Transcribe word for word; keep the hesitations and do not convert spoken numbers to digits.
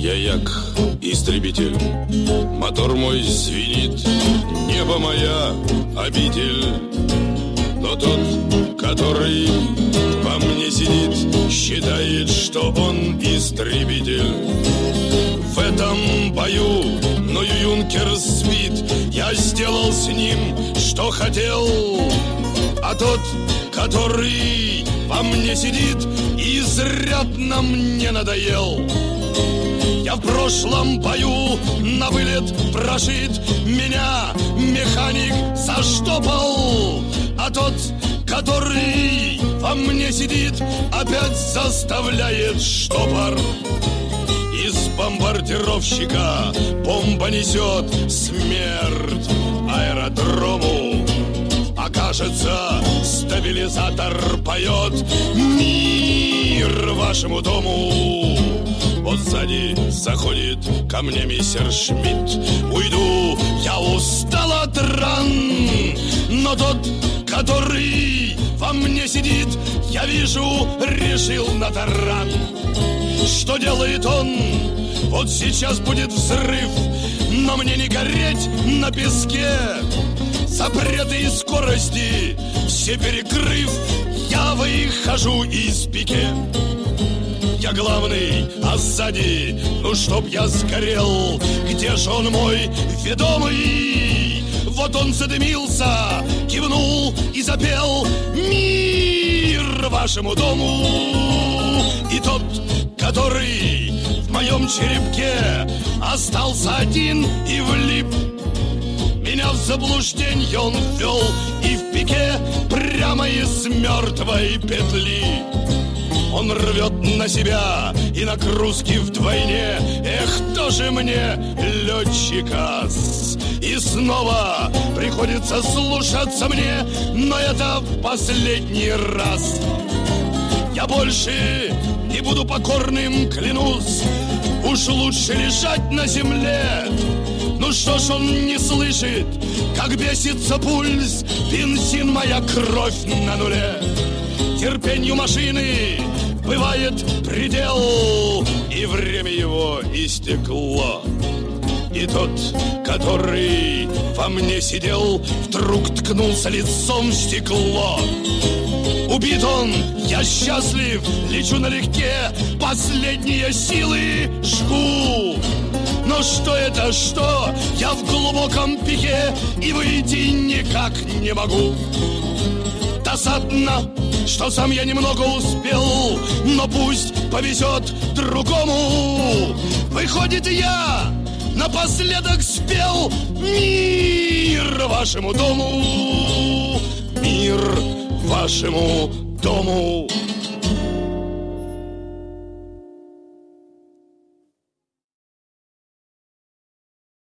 Я як истребитель, мотор мой звенит, небо моя обитель. Но тот, который во мне сидит, считает, что он истребитель. В этом бою мною юнкер спит, я сделал с ним, что хотел. А тот, который во мне сидит, изрядно мне надоел. Я в прошлом бою на вылет прошит, меня механик заштопал. А тот, который во мне сидит, опять заставляет штопор. Из бомбардировщика бомба несет смерть аэродрому. А кажется, стабилизатор поет мир вашему дому. Вот сзади заходит ко мне мистер Шмидт. Уйду, я устал от ран. Но тот, который во мне сидит, я вижу, решил на таран. Что делает он? Вот сейчас будет взрыв, но мне не гореть на песке. Запреты и скорости все перекрыв, я выхожу из пике. Я главный, а сзади, ну чтоб я сгорел. Где же он мой ведомый? Вот он задымился, кивнул и запел мир вашему дому. И тот, который в моем черепке остался один и влип, меня в заблуждение он ввел и в пике прямо из мертвой петли. Он рвет на себя и нагрузки вдвойне. Эх, тоже мне летчика. И снова приходится слушаться мне, но это в последний раз. Я больше не буду покорным, клянусь. Уж лучше лежать на земле. Ну что ж он не слышит, как бесится пульс, бензин, моя кровь на нуле. Терпению машины бывает предел, и время его истекло. И тот, который во мне сидел, вдруг ткнулся лицом в стекло. Убит он, я счастлив, лечу налегке, последние силы жгу. Но что это, что? Я в глубоком пике и выйти никак не могу. Досадно, что сам я немного успел, но пусть повезет другому. Выходит, я напоследок спел мир вашему дому, мир вашему дому.